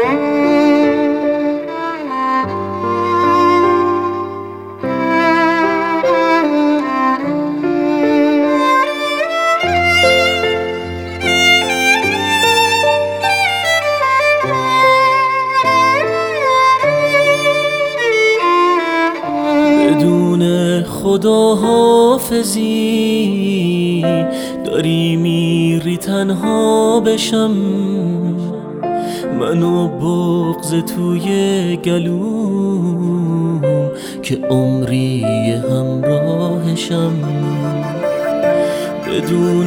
خداحافظی داری میری تنها بشم، منو بغض توی گلوم که عمری همراهشم. بدون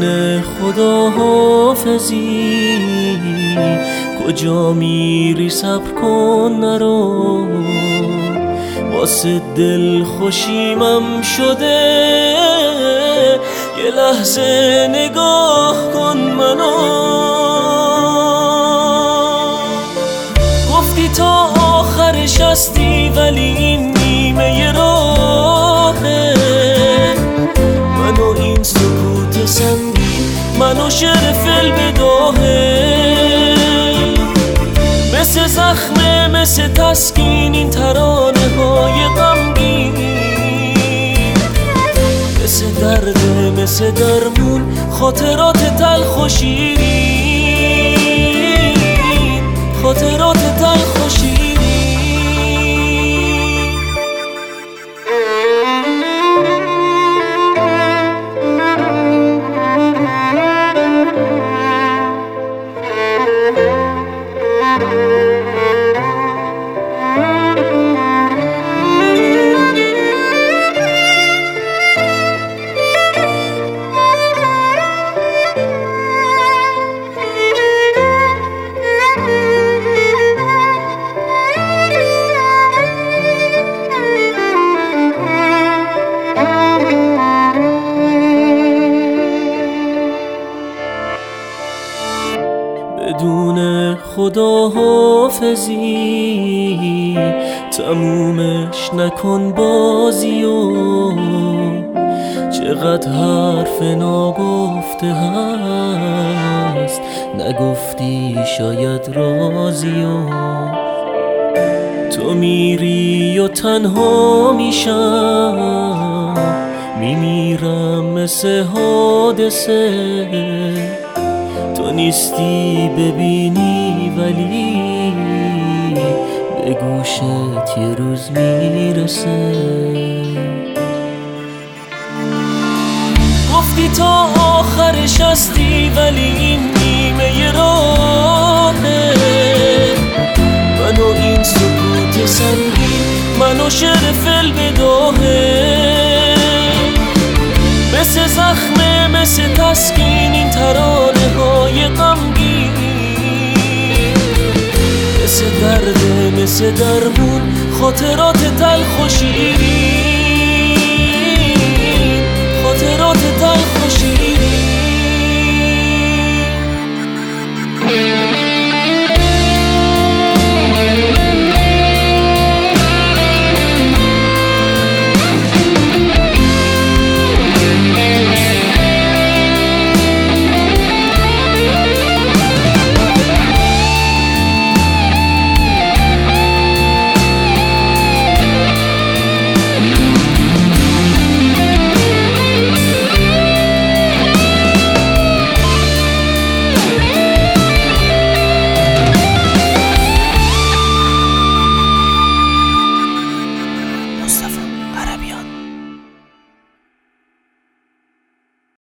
خداحافظی کجا میری؟ صبر کن نرو، واسه دل خوشیمم شده، یه لحظه نگاه کن منو. گفتی تا آخرش هستی ولی این نیمه راهه، منو این سکوت سنگین، منو شعر فل بداهه، مثل زخمه مثل تسکین این ترانه های غمگین، مثل درده مثل درمون خاطرات تلخ و شیرین، خاطرات تلخ و شیرین. بدون خداحافظی تمومش نکن بازیو، چقدر حرف ناگفته هست نگفتی شاید رازیو. تو میری و تنها میشم، میمیرم مثل حادثه، تو نیستی ببینی ولی به گوشت یه روز میرسه. گفتی تا آخرش هستی ولی این نیمه راهه، منو این سکوت سنگین، منو شعر فل بداهه، مثل زخمه مثل تسکین این ترانه های غمگین، مثل درده مثل درمون خاطرات تلخ و شیرین.